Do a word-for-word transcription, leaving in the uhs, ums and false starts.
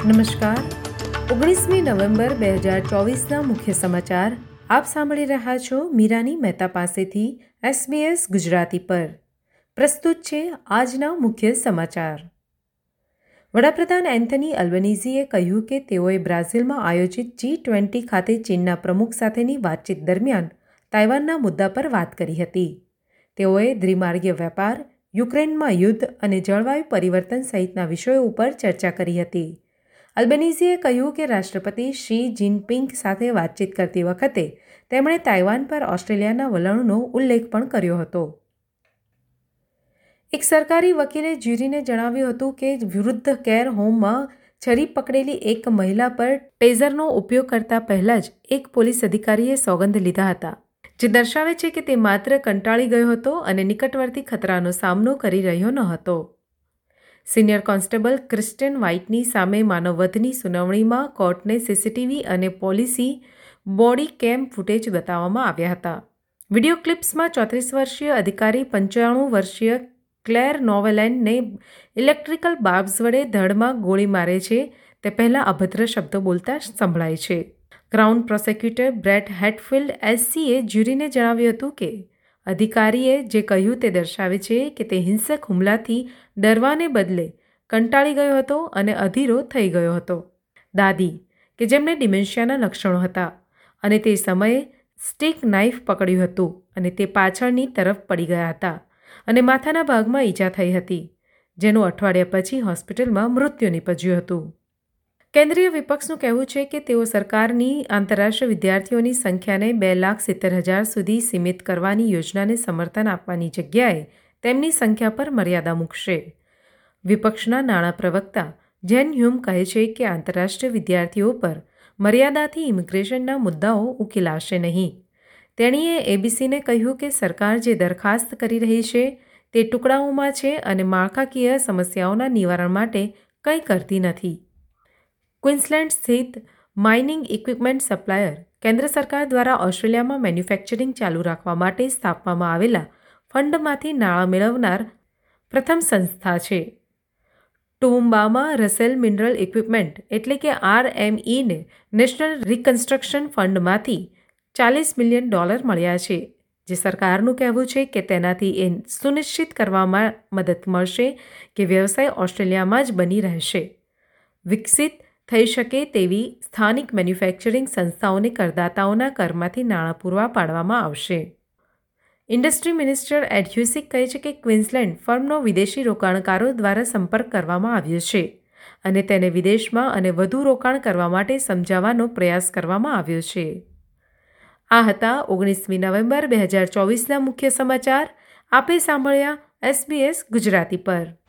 નમસ્કાર. ઓગણીસમી નવેમ્બર બે હજાર ચોવીસના મુખ્ય સમાચાર આપ સાંભળી રહ્યા છો મીરાની મહેતા પાસેથી એસબીએસ ગુજરાતી પર. પ્રસ્તુત છે આજના મુખ્ય સમાચાર. વડાપ્રધાન એન્થની અલ્બનીઝીએ કહ્યું કે તેઓએ બ્રાઝિલમાં આયોજિત જી ટ્વેન્ટી ખાતે ચીનના પ્રમુખ સાથેની વાતચીત દરમિયાન તાઇવાનના મુદ્દા પર વાત કરી હતી. તેઓએ દ્વિમાર્ગીય વેપાર, યુક્રેનમાં યુદ્ધ અને જળવાયુ પરિવર્તન સહિતના વિષયો ઉપર ચર્ચા કરી હતી. અલ્બનીઝીએ કહ્યું કે રાષ્ટ્રપતિ શી જિનપિંગ સાથે વાતચીત કરતી વખતે તેમણે તાઇવાન પર ઓસ્ટ્રેલિયાના વલણનો ઉલ્લેખ પણ કર્યો હતો. એક સરકારી વકીલે જ્યુરીને જણાવ્યું હતું કે વૃદ્ધ કેર હોમમાં છરી પકડેલી એક મહિલા પર ટેઝરનો ઉપયોગ કરતા પહેલાં જ એક પોલીસ અધિકારીએ સોગંદ લીધા હતા, જે દર્શાવે છે કે તે માત્ર કંટાળી ગયો હતો અને નિકટવર્તી ખતરાનો સામનો કરી રહ્યો ન હતો. સિનિયર કોન્સ્ટેબલ ક્રિસ્ટિયન વ્હાઇટની સામે માનવવધની સુનાવણીમાં કોર્ટને સીસીટીવી અને પોલીસી બોડી કેમ ફૂટેજ બતાવવામાં આવ્યા હતા. વિડીયો ક્લિપ્સમાં ચોત્રીસ વર્ષીય અધિકારી પંચાણું વર્ષીય ક્લેર નોવેલેન્ડને ઇલેક્ટ્રિકલ બાર્બ્સ વડે ધડમાં ગોળી મારે છે તે પહેલાં અભદ્ર શબ્દો બોલતા સંભળાય છે. ક્રાઉન પ્રોસિક્યુટર બ્રેટ હેટફિલ્ડ એસસીએ જ્યુરીને જણાવ્યું હતું કે અધિકારીએ જે કહ્યું તે દર્શાવે છે કે તે હિંસક હુમલાથી ડરવાને બદલે કંટાળી ગયો હતો અને અધીરો થઈ ગયો હતો. દાદી, કે જેમને ડિમેન્શિયાના લક્ષણો હતા અને તે સમયે સ્ટીક નાઇફ પકડ્યું હતું અને તે પાછળની તરફ પડી ગયા હતા અને માથાના ભાગમાં ઈજા થઈ હતી, જેનું અઠવાડિયા પછી હોસ્પિટલમાં મૃત્યુ નીપજ્યું હતું. કેન્દ્રીય વિપક્ષનું કહેવું છે કે તેઓ સરકારની આંતરરાષ્ટ્રીય વિદ્યાર્થીઓની સંખ્યાને બે લાખ સિત્તેર હજાર સુધી સીમિત કરવાની યોજનાને સમર્થન આપવાની જગ્યાએ તેમની સંખ્યા પર મર્યાદા મૂકશે. વિપક્ષના નાણાં પ્રવક્તા જેન હ્યુમ કહે છે કે આંતરરાષ્ટ્રીય વિદ્યાર્થીઓ પર મર્યાદાથી ઇમિગ્રેશનના મુદ્દાઓ ઉકેલાશે નહીં. તેણીએ એબીસીને કહ્યું કે સરકાર જે દરખાસ્ત કરી રહી છે તે ટુકડાઓમાં છે અને માળખાકીય સમસ્યાઓના નિવારણ માટે કંઈ કરતી નથી. ક્વીન્સલેન્ડ સ્થિત માઇનિંગ ઇક્વિપમેન્ટ સપ્લાયર કેન્દ્ર સરકાર દ્વારા ઓસ્ટ્રેલિયામાં મેન્યુફેક્ચરિંગ ચાલુ રાખવા માટે સ્થાપવામાં આવેલા ફંડમાંથી નાણાં મેળવનાર પ્રથમ સંસ્થા છે. ટુવુમ્બામાં રસેલ મિનરલ ઇક્વિપમેન્ટ એટલે કે આરએમઈને નેશનલ રિકન્સ્ટ્રક્શન ફંડમાંથી ચાલીસ મિલિયન ડોલર મળ્યા છે, જે સરકારનું કહેવું છે કે તેનાથી એ સુનિશ્ચિત કરવામાં મદદ મળશે કે વ્યવસાય ઓસ્ટ્રેલિયામાં જ બની રહેશે. વિકસિત થઈ શકે તેવી સ્થાનિક મેન્યુફેક્ચરિંગ સંસ્થાઓને કરદાતાઓના કરમાંથી નાણાં પૂરવા પાડવામાં આવશે. ઇન્ડસ્ટ્રી મિનિસ્ટર એડ હ્યુસિક કહે છે કે ક્વીન્સલેન્ડ ફર્મનો વિદેશી રોકાણકારો દ્વારા સંપર્ક કરવામાં આવ્યો છે અને તેને વિદેશમાં અને વધુ રોકાણ કરવા માટે સમજાવવાનો પ્રયાસ કરવામાં આવ્યો છે. આ હતા ઓગણીસમી નવેમ્બર બે હજાર ચોવીસના મુખ્ય સમાચાર. આપે સાંભળ્યા એસબીએસ ગુજરાતી પર.